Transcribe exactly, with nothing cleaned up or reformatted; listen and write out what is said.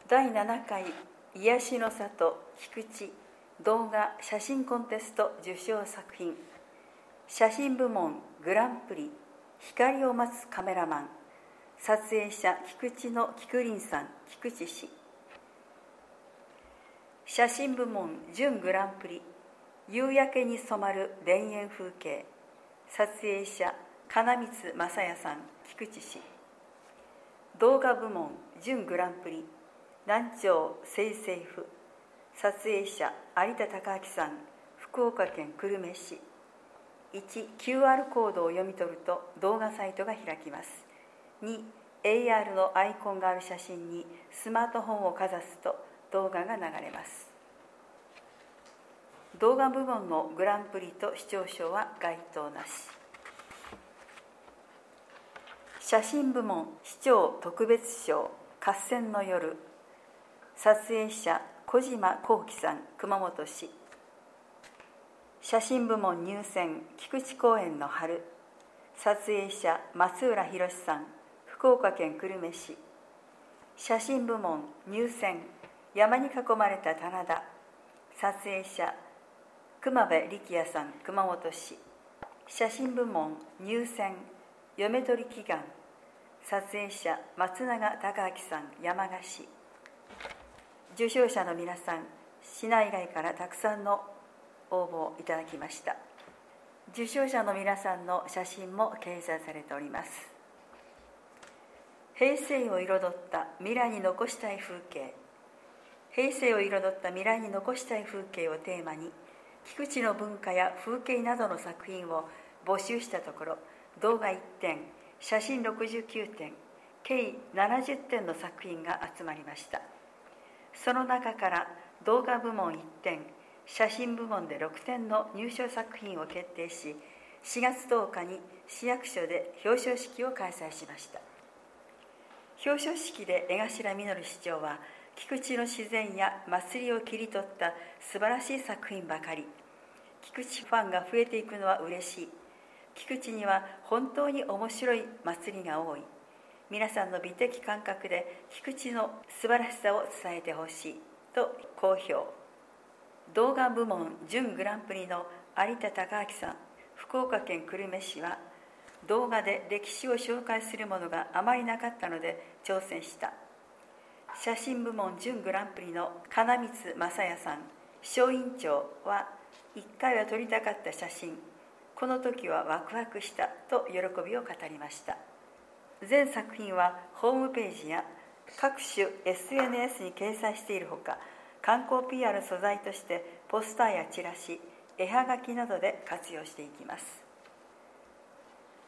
だいななかい癒しの里菊池動画写真コンテスト受賞作品、写真部門グランプリ光を待つカメラマン、撮影者菊池の菊林さん菊池氏。写真部門準グランプリ夕焼けに染まる田園風景、撮影者金光正也さん菊池氏。動画部門準グランプリ南朝清政府、撮影者有田孝明さん福岡県久留米市。いち キューアール コードを読み取ると動画サイトが開きます。に エーアール のアイコンがある写真にスマートフォンをかざすと動画が流れます。動画部門のグランプリと視聴賞は該当なし。写真部門視聴特別賞合戦の夜、撮影者小島幸喜さん熊本市。写真部門入選菊池公園の春、撮影者松浦博さん福岡県久留米市。写真部門入選山に囲まれた棚田、撮影者熊部力也さん熊本市。写真部門入選嫁取り祈願、撮影者松永孝明さん山鹿市。受賞者の皆さん、市内外からたくさんの応募をいただきました。受賞者の皆さんの写真も掲載されております。平成を彩った未来に残したい風景、平成を彩った未来に残したい風景をテーマに、菊池の文化や風景などの作品を募集したところ、動画いってん、写真ろくじゅうきゅうてん、計ななじゅってんの作品が集まりました。その中から動画部門いってん、写真部門でろくてんの入賞作品を決定し、しがつとおかに市役所で表彰式を開催しました。表彰式で江頭実市長は、菊池の自然や祭りを切り取った素晴らしい作品ばかり、菊池ファンが増えていくのは嬉しい、菊池には本当に面白い祭りが多い、皆さんの美的感覚で菊池の素晴らしさを伝えてほしいと好評。動画部門準グランプリの有田孝明さん福岡県久留米市は、動画で歴史を紹介するものがあまりなかったので挑戦した。写真部門準グランプリの金光正也さん小院長は、一回は撮りたかった写真、この時はワクワクしたと喜びを語りました。全作品はホームページや各種 エスエヌエス に掲載しているほか、観光 ピーアール 素材としてポスターやチラシ、絵はがきなどで活用していきます。